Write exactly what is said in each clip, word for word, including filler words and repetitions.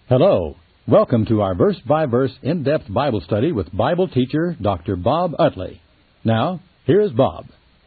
Hello. Welcome to our verse-by-verse in-depth Bible study with Bible teacher Doctor Bob Utley. Now, here's Bob.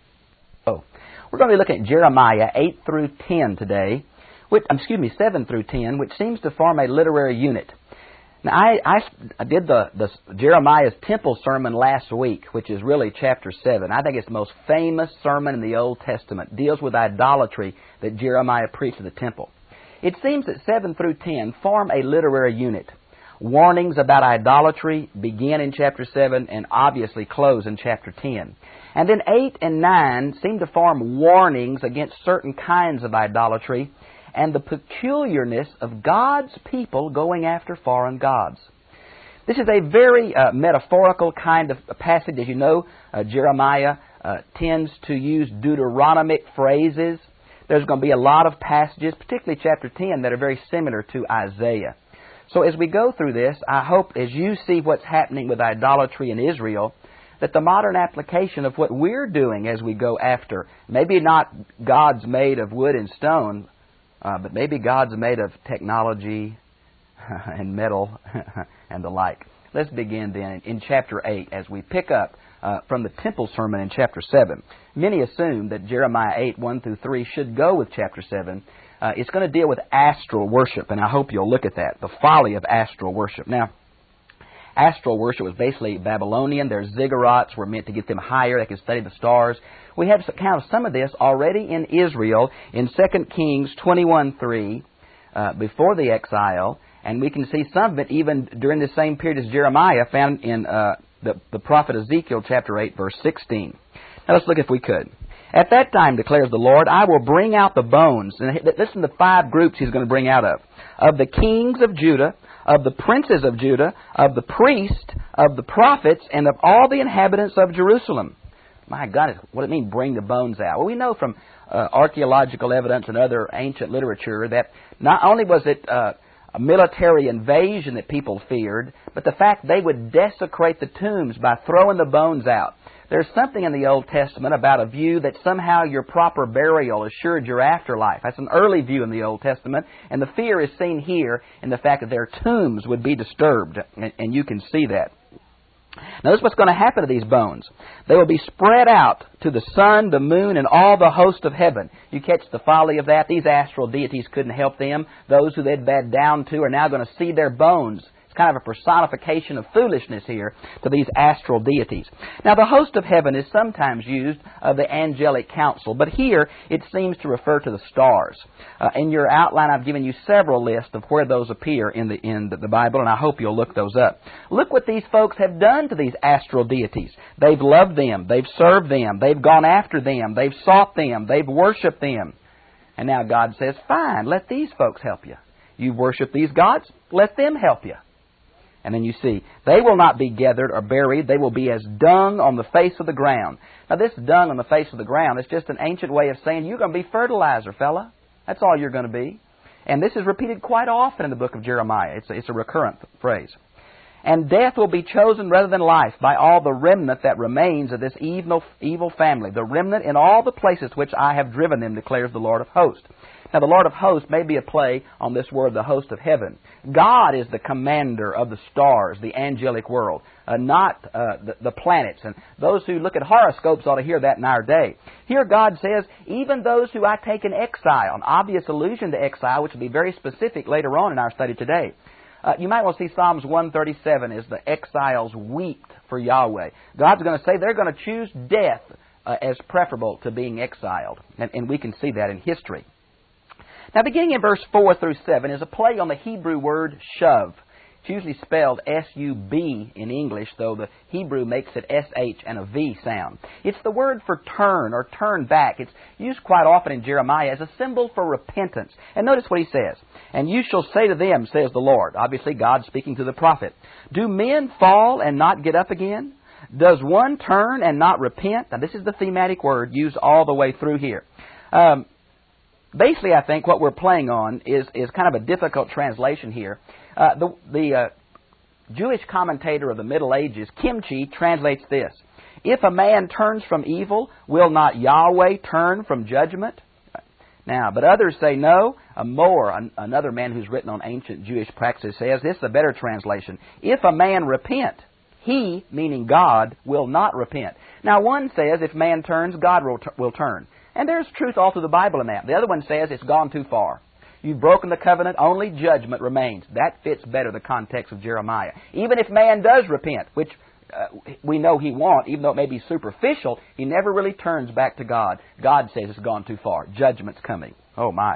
Oh, we're going to be looking at Jeremiah eight through ten today, which, excuse me, seven through ten, which seems to form a literary unit. Now, I, I, I did the, the Jeremiah's temple sermon last week, which is really chapter seven. I think it's the most famous sermon in the Old Testament. It deals with idolatry that Jeremiah preached in the temple. It seems that seven through ten form a literary unit. Warnings about idolatry begin in chapter seven and obviously close in chapter ten. And then eight and nine seem to form warnings against certain kinds of idolatry and the peculiarness of God's people going after foreign gods. This is a very uh, metaphorical kind of passage. As you know, uh, Jeremiah uh, tends to use Deuteronomic phrases. There's going to be a lot of passages, particularly chapter ten, that are very similar to Isaiah. So as we go through this, I hope as you see what's happening with idolatry in Israel, that the modern application of what we're doing as we go after, maybe not gods made of wood and stone, uh, but maybe gods made of technology and metal and the like. Let's begin then in chapter eight as we pick up Uh, from the temple sermon in chapter seven. Many assume that Jeremiah eight, one through three should go with chapter seven. Uh, it's going to deal with astral worship, and I hope you'll look at that, the folly of astral worship. Now, astral worship was basically Babylonian. Their ziggurats were meant to get them higher. They could study the stars. We have account of some of this already in Israel in Second Kings twenty-one three, uh, before the exile, and we can see some of it even during the same period as Jeremiah, found in uh, The, the prophet Ezekiel, chapter eight, verse sixteen. Now let's look if we could. At that time, declares the Lord, I will bring out the bones. And listen to the five groups He's going to bring out of. Of the kings of Judah, of the princes of Judah, of the priests, of the prophets, and of all the inhabitants of Jerusalem. My God, what does it mean, bring the bones out? Well, we know from uh, archaeological evidence and other ancient literature that not only was it Uh, a military invasion that people feared, but the fact they would desecrate the tombs by throwing the bones out. There's something in the Old Testament about a view that somehow your proper burial assured your afterlife. That's an early view in the Old Testament, and the fear is seen here in the fact that their tombs would be disturbed, and, and you can see that. Now, this is what's going to happen to these bones. They will be spread out to the sun, the moon, and all the host of heaven. You catch the folly of that? These astral deities couldn't help them. Those who they'd bowed down to are now going to see their bones. It's kind of a personification of foolishness here to these astral deities. Now, the host of heaven is sometimes used of the angelic council, but here it seems to refer to the stars. Uh, in your outline, I've given you several lists of where those appear in the in the, the Bible, and I hope you'll look those up. Look what these folks have done to these astral deities. They've loved them. They've served them. They've gone after them. They've sought them. They've worshipped them. And now God says, fine, let these folks help you. You worship these gods, let them help you. And then you see, they will not be gathered or buried. They will be as dung on the face of the ground. Now, this dung on the face of the ground is just an ancient way of saying you're going to be fertilizer, fella. That's all you're going to be. And this is repeated quite often in the book of Jeremiah. It's a, it's a recurrent phrase. And death will be chosen rather than life by all the remnant that remains of this evil, evil family, the remnant in all the places which I have driven them, declares the Lord of hosts. Now, the Lord of hosts may be a play on this word, the host of heaven. God is the commander of the stars, the angelic world, uh, not uh, the, the planets. And those who look at horoscopes ought to hear that in our day. Here God says, even those who I take in exile, an obvious allusion to exile, which will be very specific later on in our study today. Uh, you might want to see Psalms one thirty-seven as the exiles wept for Yahweh. God's going to say they're going to choose death uh, as preferable to being exiled. And, and we can see that in history. Now, beginning in verse four through seven is a play on the Hebrew word shuv. It's usually spelled S U B in English, though the Hebrew makes it S H and a V sound. It's the word for turn or turn back. It's used quite often in Jeremiah as a symbol for repentance. And notice what he says. And you shall say to them, says the Lord. Obviously, God speaking to the prophet. Do men fall and not get up again? Does one turn and not repent? Now, this is the thematic word used all the way through here. Um, Basically, I think what we're playing on is, is kind of a difficult translation here. Uh, the the uh, Jewish commentator of the Middle Ages, Kimchi, translates this. If a man turns from evil, will not Yahweh turn from judgment? Now, but others say no. A more, an, another man who's written on ancient Jewish practices says, this is a better translation. If a man repent, he, meaning God, will not repent. Now, one says if man turns, God will, will turn. And there's truth all through the Bible in that. The other one says it's gone too far. You've broken the covenant, only judgment remains. That fits better the context of Jeremiah. Even if man does repent, which uh, we know he won't, even though it may be superficial, he never really turns back to God. God says it's gone too far. Judgment's coming. Oh my.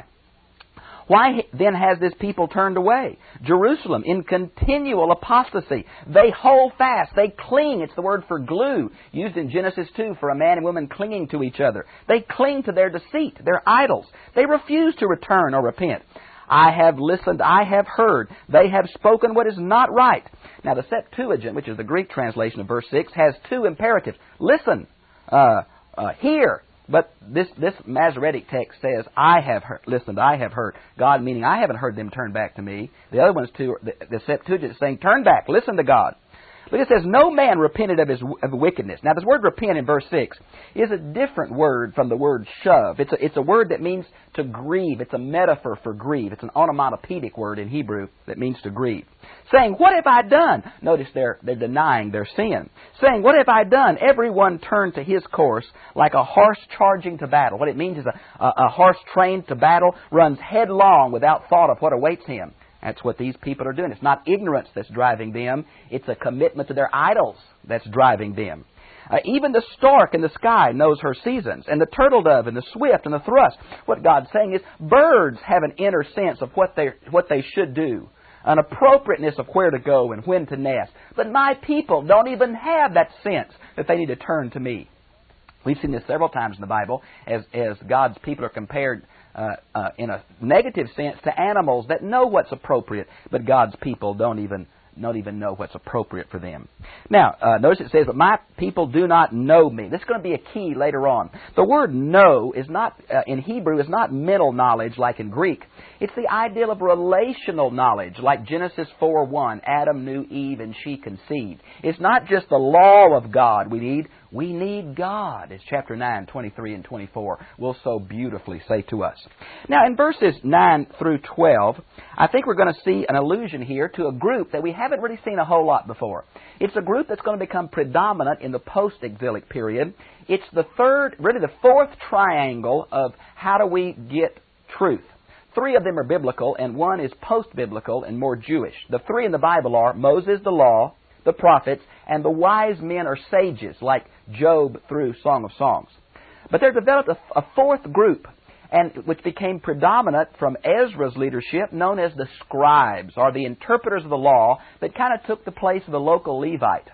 Why then has this people turned away? Jerusalem in continual apostasy. They hold fast. They cling. It's the word for glue, used in Genesis two for a man and woman clinging to each other. They cling to their deceit, their idols. They refuse to return or repent. I have listened, I have heard. They have spoken what is not right. Now the Septuagint, which is the Greek translation of verse six, has two imperatives. Listen, uh, uh, hear. But this, this Masoretic text says, I have heard, listened, I have heard. God meaning, I haven't heard them turn back to me. The other one's too, the, the Septuagint is saying, turn back, listen to God. But it says, no man repented of his of wickedness. Now, this word repent in verse six is a different word from the word shove. It's a, it's a word that means to grieve. It's a metaphor for grieve. It's an onomatopoeic word in Hebrew that means to grieve. Saying, what have I done? Notice they're, they're denying their sin. Saying, what have I done? Everyone turned to his course like a horse charging to battle. What it means is a, a, a horse trained to battle runs headlong without thought of what awaits him. That's what these people are doing. It's not ignorance that's driving them. It's a commitment to their idols that's driving them. Uh, even the stork in the sky knows her seasons, and the turtle dove and the swift and the thrust. What God's saying is birds have an inner sense of what they what they should do, an appropriateness of where to go and when to nest. But my people don't even have that sense that they need to turn to me. We've seen this several times in the Bible as, as God's people are compared uh, uh, in a negative sense to animals that know what's appropriate, but God's people don't even don't even know what's appropriate for them. Now, uh, notice it says, but my people do not know me. This is going to be a key later on. The word know is not, uh, in Hebrew, is not mental knowledge like in Greek. It's the ideal of relational knowledge, like Genesis four one, Adam knew Eve and she conceived. It's not just the law of God we need. We need God, as chapter nine, twenty-three and twenty-four will so beautifully say to us. Now, in verses nine through twelve, I think we're going to see an allusion here to a group that we haven't really seen a whole lot before. It's a group that's going to become predominant in the post-exilic period. It's the third, really the fourth triangle of how do we get truth. Three of them are biblical, and one is post-biblical and more Jewish. The three in the Bible are Moses, the law, the prophets, and the wise men or sages like Job through Song of Songs. But there developed a, a fourth group, and which became predominant from Ezra's leadership, known as the scribes, or the interpreters of the law, that kind of took the place of the local Levite.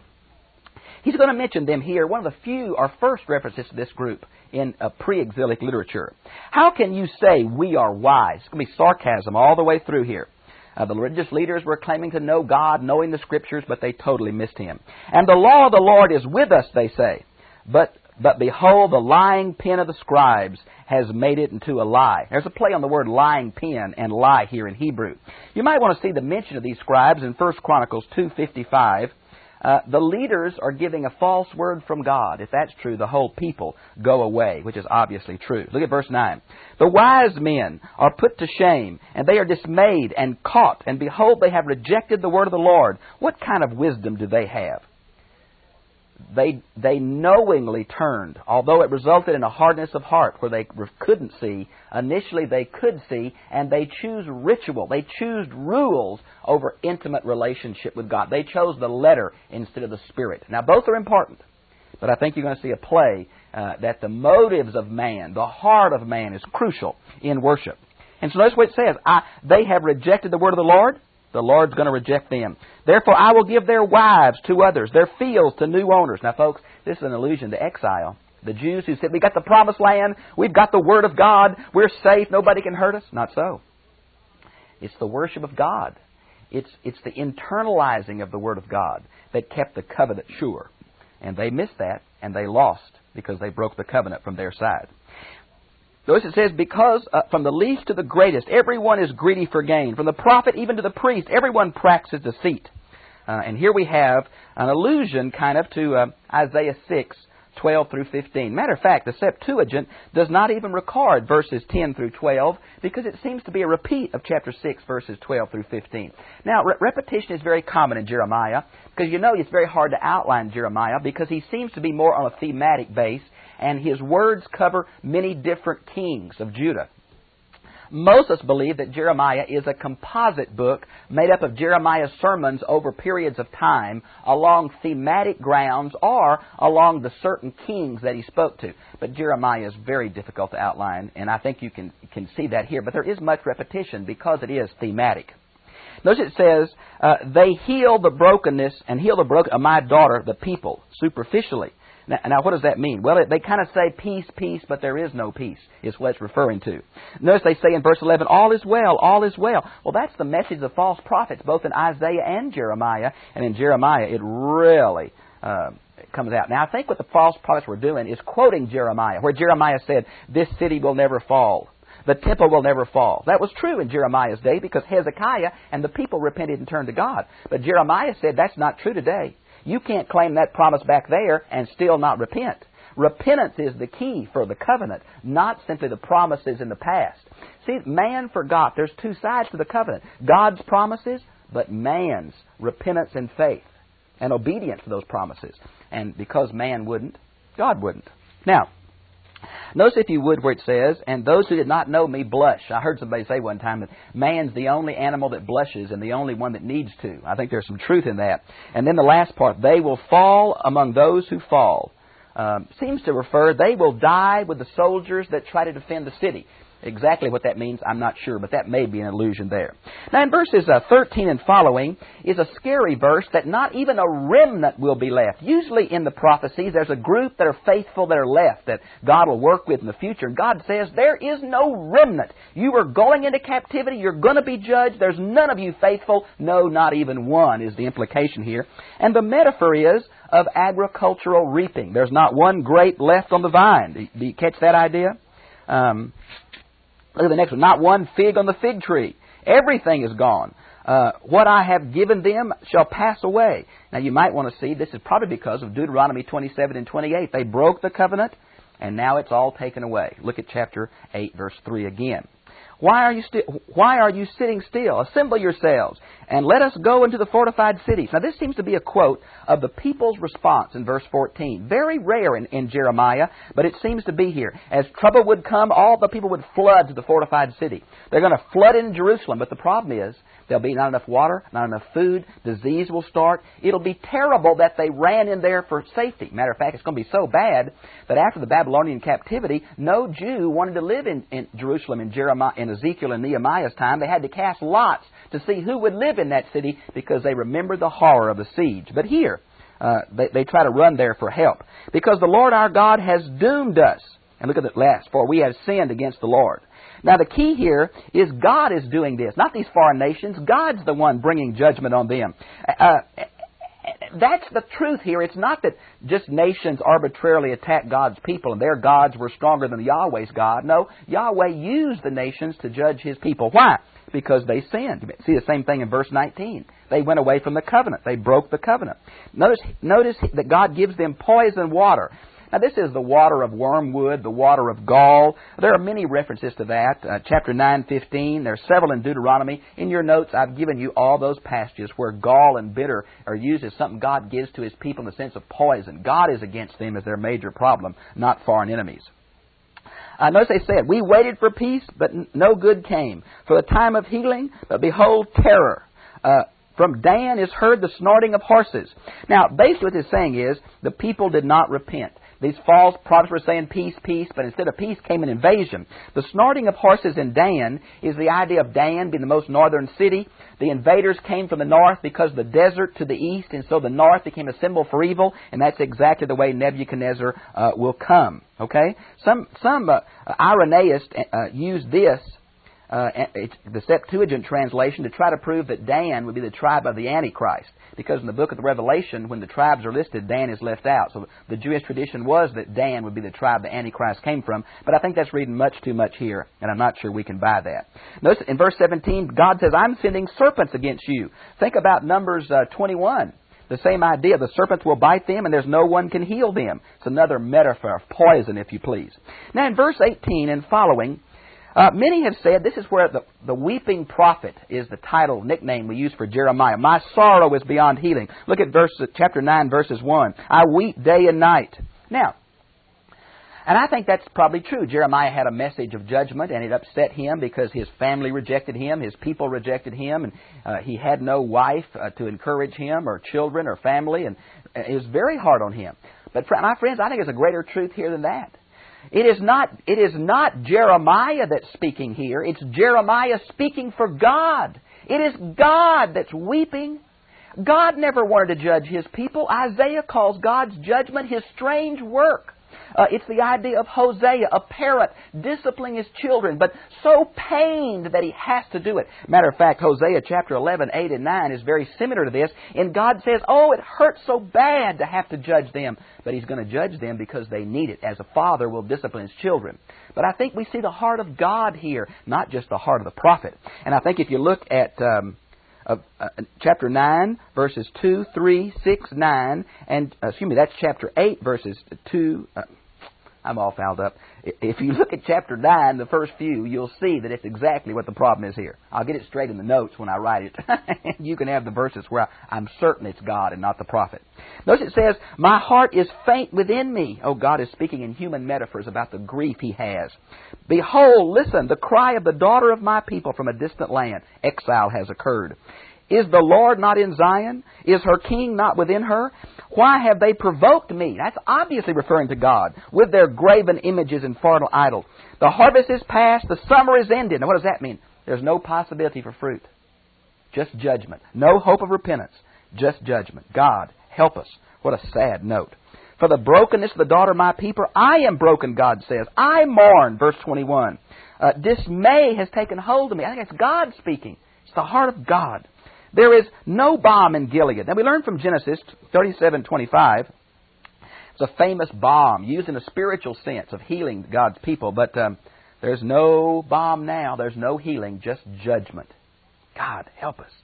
He's going to mention them here, one of the few or first references to this group in a pre-exilic literature. How can you say we are wise? It's going to be sarcasm all the way through here. Uh, the religious leaders were claiming to know God, knowing the Scriptures, but they totally missed Him. And the law of the Lord is with us, they say. But but behold, the lying pen of the scribes has made it into a lie. There's a play on the word lying pen and lie here in Hebrew. You might want to see the mention of these scribes in First Chronicles two fifty-five. Uh, the leaders are giving a false word from God. If that's true, the whole people go away, which is obviously true. Look at verse nine. The wise men are put to shame, and they are dismayed and caught, and behold, they have rejected the word of the Lord. What kind of wisdom do they have? They they knowingly turned, although it resulted in a hardness of heart where they couldn't see. Initially they could see, and they choose ritual. They choose rules over intimate relationship with God. They chose the letter instead of the spirit. Now both are important, but I think you're going to see a play uh, that the motives of man, the heart of man, is crucial in worship. And so notice what it says. I, they have rejected the word of the Lord. The Lord's going to reject them. Therefore, I will give their wives to others, their fields to new owners. Now, folks, this is an allusion to exile. The Jews who said, we got the promised land, we've got the Word of God, we're safe, nobody can hurt us. Not so. It's the worship of God. It's, it's the internalizing of the Word of God that kept the covenant sure. And they missed that, and they lost because they broke the covenant from their side. Notice it says, because uh, from the least to the greatest, everyone is greedy for gain. From the prophet even to the priest, everyone practices deceit. Uh, and here we have an allusion kind of to uh, Isaiah six, twelve through fifteen. Matter of fact, the Septuagint does not even record verses ten through twelve because it seems to be a repeat of chapter six, verses twelve through fifteen. Now, re- repetition is very common in Jeremiah because you know it's very hard to outline Jeremiah because he seems to be more on a thematic base and his words cover many different kings of Judah. Most of us believe that Jeremiah is a composite book made up of Jeremiah's sermons over periods of time along thematic grounds or along the certain kings that he spoke to. But Jeremiah is very difficult to outline, and I think you can, can see that here. But there is much repetition because it is thematic. Notice it says, uh, they heal the brokenness and heal the broken of my daughter, the people, superficially. Now, now, what does that mean? Well, it, they kind of say peace, peace, but there is no peace, is what it's referring to. Notice they say in verse eleven, all is well, all is well. Well, that's the message of false prophets, both in Isaiah and Jeremiah. And in Jeremiah, it really uh, comes out. Now, I think what the false prophets were doing is quoting Jeremiah, where Jeremiah said, this city will never fall. The temple will never fall. That was true in Jeremiah's day because Hezekiah and the people repented and turned to God. But Jeremiah said that's not true today. You can't claim that promise back there and still not repent. Repentance is the key for the covenant, not simply the promises in the past. See, man forgot there's two sides to the covenant. God's promises, but man's repentance and faith and obedience to those promises. And because man wouldn't, God wouldn't. Now, notice if you would where it says, and those who did not know me blush. I heard somebody say one time that man's the only animal that blushes and the only one that needs to. I think there's some truth in that. And then the last part, they will fall among those who fall. Um, seems to refer, they will die with the soldiers that try to defend the city. Exactly what that means, I'm not sure, but that may be an allusion there. Now, in verses uh, thirteen and following is a scary verse that not even a remnant will be left. Usually in the prophecies, there's a group that are faithful that are left that God will work with in the future. And God says, there is no remnant. You are going into captivity. You're going to be judged. There's none of you faithful. No, not even one is the implication here. And the metaphor is of agricultural reaping. There's not one grape left on the vine. Do you catch that idea? Um... Look at the next one. Not one fig on the fig tree. Everything is gone. Uh, what I have given them shall pass away. Now you might want to see, this is probably because of Deuteronomy twenty-seven and twenty-eight. They broke the covenant, and now it's all taken away. Look at chapter eight, verse three again. Why are you sti- Why are you sitting still? Assemble yourselves, and let us go into the fortified cities. Now this seems to be a quote of the people's response in verse fourteen. Very rare in, in Jeremiah, but it seems to be here. As trouble would come, all the people would flood to the fortified city. They're going to flood into Jerusalem, but the problem is there'll be not enough water, not enough food, disease will start. It'll be terrible that they ran in there for safety. Matter of fact, it's going to be so bad that after the Babylonian captivity, no Jew wanted to live in, in Jerusalem in Jeremiah, in Ezekiel and Nehemiah's time. They had to cast lots to see who would live in that city because they remembered the horror of the siege. But here, uh, they, they try to run there for help. Because the Lord our God has doomed us. And look at the last, for we have sinned against the Lord. Now the key here is God is doing this, not these foreign nations. God's the one bringing judgment on them. Uh, that's the truth here. It's not that just nations arbitrarily attack God's people and their gods were stronger than Yahweh's God. No, Yahweh used the nations to judge His people. Why? Because they sinned. You see the same thing in verse nineteen. They went away from the covenant. They broke the covenant. Notice, notice that God gives them poison water. Now, this is the water of wormwood, the water of gall. There are many references to that. Uh, chapter nine, fifteen. There are several in Deuteronomy. In your notes, I've given you all those passages where gall and bitter are used as something God gives to His people in the sense of poison. God is against them as their major problem, not foreign enemies. Uh, notice they said, we waited for peace, but n- no good came. For the time of healing, but behold, terror. Uh, From Dan is heard the snorting of horses. Now, basically what it's saying is the people did not repent. These false prophets were saying peace, peace, but instead of peace came an invasion. The snorting of horses in Dan is the idea of Dan being the most northern city. The invaders came from the north because of the desert to the east, and so the north became a symbol for evil, and that's exactly the way Nebuchadnezzar uh, will come. Okay? Some some uh, Irenaeus uh, used this, uh, it's the Septuagint translation, to try to prove that Dan would be the tribe of the Antichrist. Because in the book of the Revelation, when the tribes are listed, Dan is left out. So the Jewish tradition was that Dan would be the tribe the Antichrist came from. But I think that's reading much too much here, and I'm not sure we can buy that. Notice in verse seventeen, God says, I'm sending serpents against you. Think about Numbers uh, twenty-one. The same idea. The serpents will bite them, and there's no one can heal them. It's another metaphor of poison, if you please. Now, in verse eighteen and following, uh, many have said this is where the, the weeping prophet is the title, nickname we use for Jeremiah. My sorrow is beyond healing. Look at verse chapter nine, verses one. I weep day and night. Now, and I think that's probably true. Jeremiah had a message of judgment, and it upset him because his family rejected him, his people rejected him, and uh, he had no wife uh, to encourage him, or children, or family, and it was very hard on him. But my friends, I think there's a greater truth here than that. It is not, it is not Jeremiah that's speaking here. It's Jeremiah speaking for God. It is God that's weeping. God never wanted to judge His people. Isaiah calls God's judgment His strange work. Uh, it's the idea of Hosea, a parent, disciplining his children, but so pained that he has to do it. Matter of fact, Hosea chapter eleven, eight and nine is very similar to this. And God says, oh, it hurts so bad to have to judge them. But He's going to judge them because they need it, as a father will discipline his children. But I think we see the heart of God here, not just the heart of the prophet. And I think if you look at Um, Of uh, chapter nine, verses two, three, six, nine, and, uh, excuse me, that's chapter eight, verses two, uh, I'm all fouled up. If you look at chapter nine, the first few, you'll see that it's exactly what the problem is here. I'll get it straight in the notes when I write it. You can have the verses where I'm certain it's God and not the prophet. Notice it says, my heart is faint within me. Oh, God is speaking in human metaphors about the grief He has. Behold, listen, the cry of the daughter of my people from a distant land. Exile has occurred. Is the Lord not in Zion? Is her king not within her? Why have they provoked me? That's obviously referring to God, with their graven images and foreign idols. The harvest is past, the summer is ended. Now what does that mean? There's no possibility for fruit. Just judgment. No hope of repentance. Just judgment. God, help us. What a sad note. For the brokenness of the daughter of my people, I am broken, God says. I mourn, verse twenty-one. Uh, dismay has taken hold of me. I think it's God speaking. It's the heart of God. There is no balm in Gilead. Now we learn from Genesis thirty-seven twenty-five. It's a famous balm used in a spiritual sense of healing God's people. But um, there's no balm now. There's no healing, just judgment. God, help us.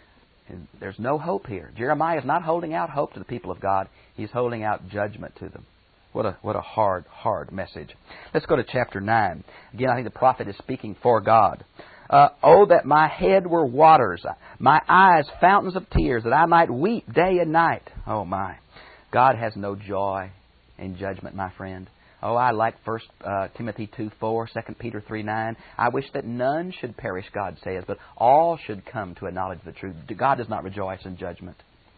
And there's no hope here. Jeremiah is not holding out hope to the people of God. He's holding out judgment to them. What a what a hard, hard message. Let's go to chapter nine. Again, I think the prophet is speaking for God. Uh, oh, that my head were waters, my eyes fountains of tears, that I might weep day and night. Oh, my. God has no joy in judgment, my friend. Oh, I like First uh, Timothy two four, Second Peter three nine. I wish that none should perish, God says, but all should come to a knowledge of the truth. God does not rejoice in judgment.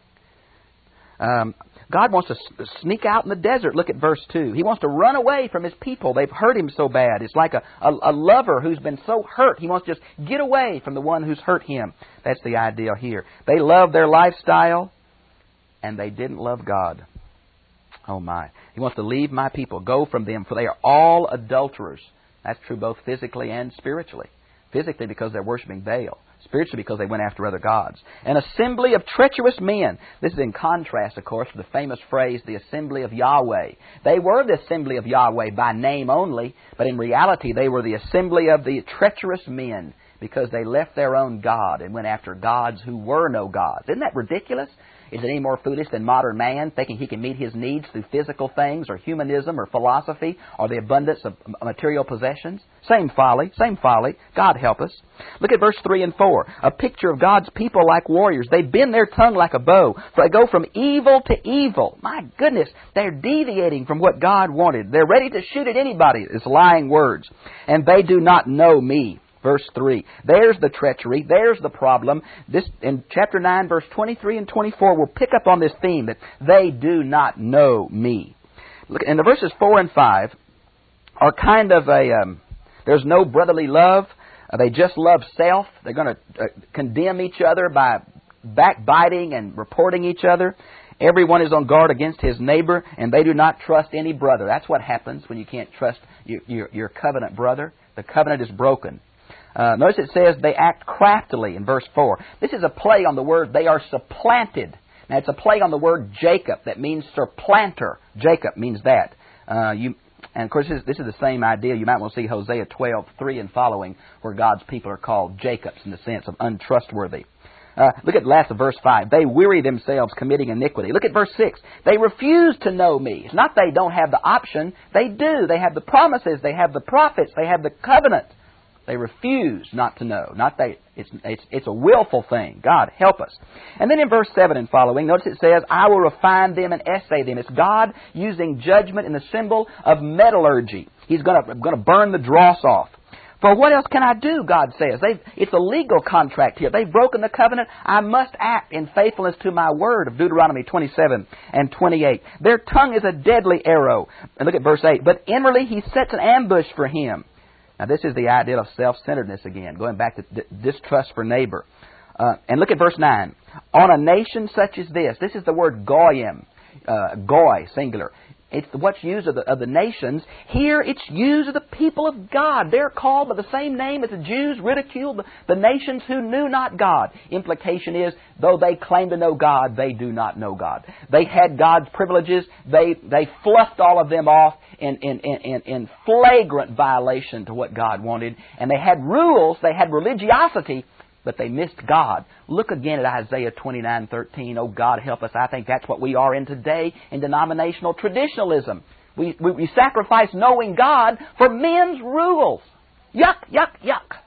Um, God wants to sneak out in the desert. Look at verse two. He wants to run away from His people. They've hurt Him so bad. It's like a, a, a lover who's been so hurt. He wants to just get away from the one who's hurt him. That's the idea here. They love their lifestyle, and they didn't love God. Oh, my. He wants to leave my people, go from them, for they are all adulterers. That's true both physically and spiritually. Physically because they're worshiping Baal. Spiritually because they went after other gods. An assembly of treacherous men. This is in contrast, of course, to the famous phrase, the assembly of Yahweh. They were the assembly of Yahweh by name only, but in reality they were the assembly of the treacherous men because they left their own God and went after gods who were no gods. Isn't that ridiculous? Is it any more foolish than modern man thinking he can meet his needs through physical things or humanism or philosophy or the abundance of material possessions? Same folly, same folly. God help us. Look at verse three and four. A picture of God's people like warriors. They bend their tongue like a bow. For they go from evil to evil. My goodness, they're deviating from what God wanted. They're ready to shoot at anybody. It's lying words. And they do not know me. Verse three. There's the treachery. There's the problem. This in chapter nine, verse twenty-three and twenty-four, we'll pick up on this theme that they do not know me. Look, and the verses four and five are kind of a, um, there's no brotherly love. Uh, they just love self. They're going to uh, condemn each other by backbiting and reporting each other. Everyone is on guard against his neighbor, and they do not trust any brother. That's what happens when you can't trust your, your, your covenant brother. The covenant is broken. Uh, notice it says they act craftily in verse four. This is a play on the word they are supplanted. Now it's a play on the word Jacob that means supplanter. Jacob means that. Uh, you, and of course this is, this is the same idea. You might want to see Hosea twelve three and following where God's people are called Jacobs in the sense of untrustworthy. Uh, look at the last of verse five. They weary themselves committing iniquity. Look at verse six. They refuse to know me. It's not they don't have the option. They do. They have the promises. They have the prophets. They have the covenant. They refuse not to know. Not they. It's, it's, it's a willful thing. God, help us. And then in verse seven and following, notice it says, I will refine them and essay them. It's God using judgment in the symbol of metallurgy. He's going to going to burn the dross off. For what else can I do, God says. They've, it's a legal contract here. They've broken the covenant. I must act in faithfulness to my word of Deuteronomy twenty-seven and twenty-eight. Their tongue is a deadly arrow. And look at verse eight. But inwardly he sets an ambush for him. Now, this is the idea of self-centeredness again, going back to d- distrust for neighbor. Uh, and look at verse nine. On a nation such as this, this is the word goyim, uh, goy, singular. It's what's used of the, of the nations. Here, it's used of the people of God. They're called by the same name as the Jews ridiculed the, the nations who knew not God. Implication is, though they claim to know God, they do not know God. They had God's privileges. They they fluffed all of them off in, in, in, in flagrant violation to what God wanted. And they had rules. They had religiosity, but they missed God. Look again at Isaiah twenty-nine thirteen. Oh, God, help us. I think that's what we are in today in denominational traditionalism. We, we, we sacrifice knowing God for men's rules. Yuck, yuck, yuck.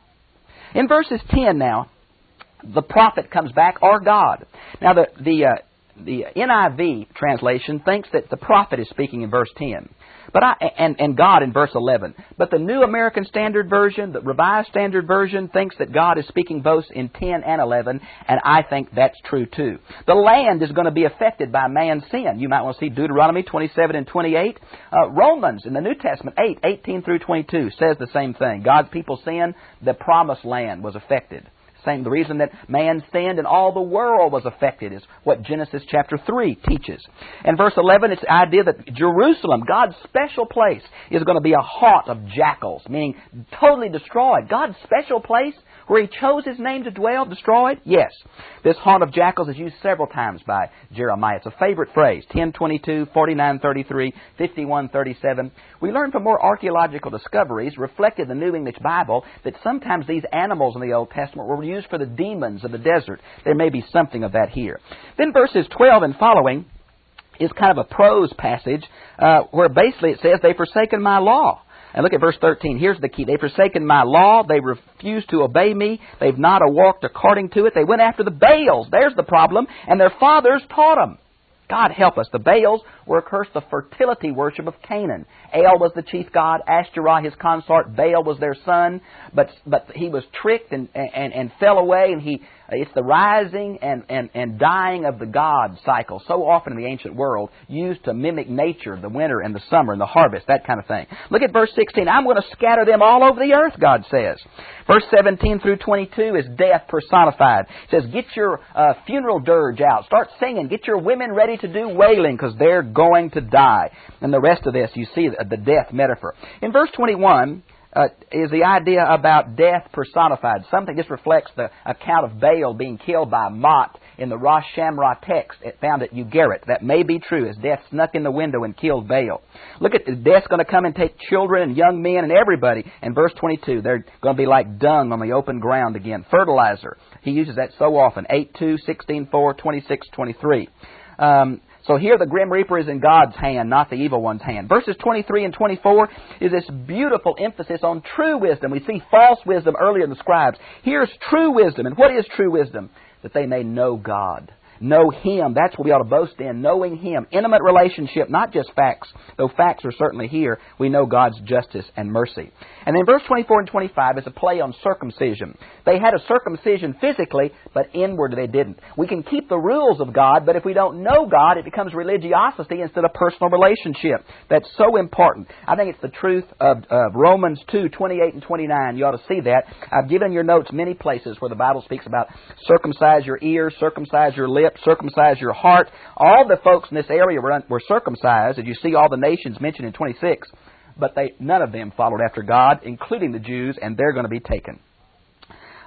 In verses ten now, the prophet comes back, or God. Now, the, the, uh, the N I V translation thinks that the prophet is speaking in verse ten. But I, and, and God in verse eleven. But the New American Standard Version, the Revised Standard Version, thinks that God is speaking both in ten and eleven, and I think that's true too. The land is going to be affected by man's sin. You might want to see Deuteronomy twenty-seven and twenty-eight. Uh, Romans in the New Testament, eight, eighteen through twenty-two, says the same thing. God's people sinned, the promised land was affected. Same, the reason that man sinned and all the world was affected is what Genesis chapter three teaches. And verse eleven, it's the idea that Jerusalem, God's special place, is going to be a haunt of jackals, meaning totally destroyed. God's special place where He chose His name to dwell, destroyed? Yes. This haunt of jackals is used several times by Jeremiah. It's a favorite phrase. ten twenty-two, forty-nine thirty-three, fifty-one thirty-seven. We learn from more archaeological discoveries reflected in the New English Bible that sometimes these animals in the Old Testament were used for the demons of the desert. There may be something of that here. Then verses twelve and following is kind of a prose passage uh, where basically it says, they've forsaken my law. And look at verse thirteen. Here's the key. They've forsaken my law. They refused to obey me. They've not walked according to it. They went after the Baals. There's the problem. And their fathers taught them. God help us. The Baals were cursed the fertility worship of Canaan. El was the chief god. Ashtoreth his consort. Baal was their son. But but he was tricked and and, and fell away. And he it's the rising and, and, and dying of the god cycle, so often in the ancient world, used to mimic nature, the winter and the summer and the harvest, that kind of thing. Look at verse sixteen. I'm going to scatter them all over the earth, God says. Verse seventeen through twenty-two is death personified. It says, get your uh, funeral dirge out. Start singing. Get your women ready to do wailing because they're going to die. And the rest of this, you see the death metaphor. In verse twenty-one, Uh, is the idea about death personified. Something just reflects the account of Baal being killed by Mot in the Rosh Shamrah text it found at Ugarit. That may be true, as death snuck in the window and killed Baal. Look at the death's going to come and take children and young men and everybody. In verse twenty-two, they're going to be like dung on the open ground again. Fertilizer. He uses that so often. eight two, sixteen four, twenty-six twenty-three. Um, So here the grim reaper is in God's hand, not the evil one's hand. Verses twenty-three and twenty-four is this beautiful emphasis on true wisdom. We see false wisdom earlier in the scribes. Here's true wisdom. And what is true wisdom? That they may know God. Know Him. That's what we ought to boast in. Knowing Him. Intimate relationship, not just facts. Though facts are certainly here. We know God's justice and mercy. And then verse twenty-four and twenty-five is a play on circumcision. They had a circumcision physically, but inward they didn't. We can keep the rules of God, but if we don't know God, it becomes religiosity instead of personal relationship. That's so important. I think it's the truth of, of Romans two, twenty-eight and twenty-nine. You ought to see that. I've given your notes many places where the Bible speaks about circumcise your ears, circumcise your lips, circumcise your heart. All the folks in this area were, were circumcised, as you see all the nations mentioned in twenty-six. But they, none of them followed after God, including the Jews, and they're going to be taken.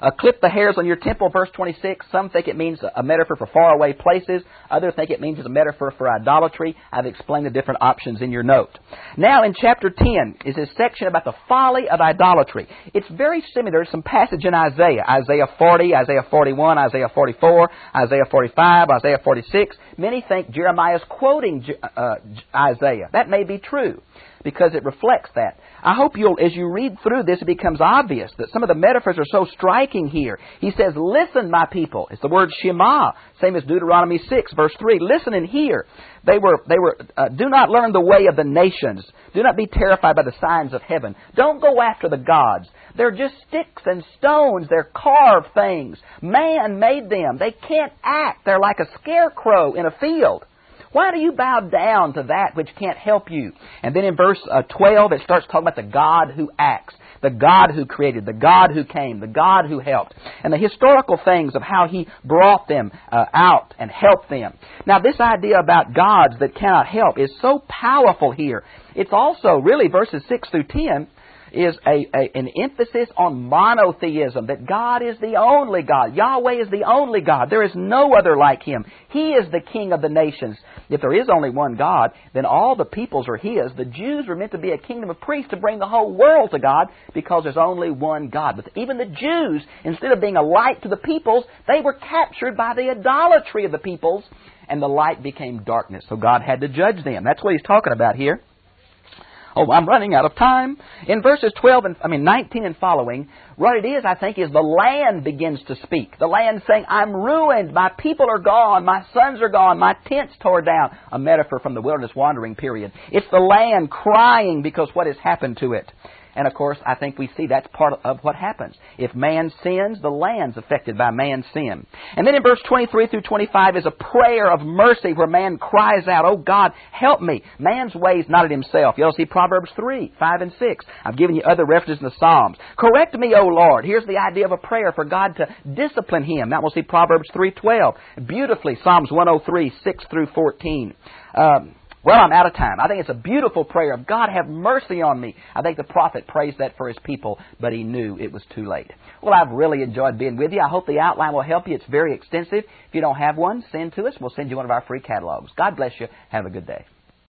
Uh, clip the hairs on your temple, verse twenty-six. Some think it means a metaphor for faraway places. Others think it means it's a metaphor for idolatry. I've explained the different options in your note. Now in chapter ten is a section about the folly of idolatry. It's very similar to some passage in Isaiah. Isaiah forty, Isaiah forty-one, Isaiah forty-four, Isaiah forty-five, Isaiah forty-six. Many think Jeremiah is quoting uh, Isaiah. That may be true, because it reflects that. I hope you'll, as you read through this, it becomes obvious that some of the metaphors are so striking here. He says, listen, my people. It's the word Shema, same as Deuteronomy six, verse three. Listen and hear. They were, they were, uh, do not learn the way of the nations. Do not be terrified by the signs of heaven. Don't go after the gods. They're just sticks and stones. They're carved things. Man made them. They can't act. They're like a scarecrow in a field. Why do you bow down to that which can't help you? And then in verse uh, twelve, it starts talking about the God who acts, the God who created, the God who came, the God who helped, and the historical things of how He brought them uh, out and helped them. Now, this idea about gods that cannot help is so powerful here. It's also, really, verses six through ten, is a, a, an emphasis on monotheism, that God is the only God. Yahweh is the only God. There is no other like Him. He is the King of the nations. If there is only one God, then all the peoples are His. The Jews were meant to be a kingdom of priests to bring the whole world to God, because there's only one God. But even the Jews, instead of being a light to the peoples, they were captured by the idolatry of the peoples, and the light became darkness. So God had to judge them. That's what He's talking about here. Oh, I'm running out of time. In verses twelve and I mean nineteen and following, what it is, I think, is the land begins to speak. The land saying, I'm ruined. My people are gone. My sons are gone. My tent's torn down. A metaphor from the wilderness wandering period. It's the land crying because what has happened to it. And, of course, I think we see that's part of what happens. If man sins, the land's affected by man's sin. And then in verse twenty-three through twenty-five is a prayer of mercy where man cries out, oh, God, help me. Man's ways not at himself. You'll see Proverbs three, five, and six. I've given you other references in the Psalms. Correct me, O Lord. Here's the idea of a prayer for God to discipline him. Now we'll see Proverbs three twelve. Beautifully, Psalms one oh three, six through fourteen. Um... Well, I'm out of time. I think it's a beautiful prayer of God, have mercy on me. I think the prophet prays that for his people, but he knew it was too late. Well, I've really enjoyed being with you. I hope the outline will help you. It's very extensive. If you don't have one, send to us. We'll send you one of our free catalogs. God bless you. Have a good day.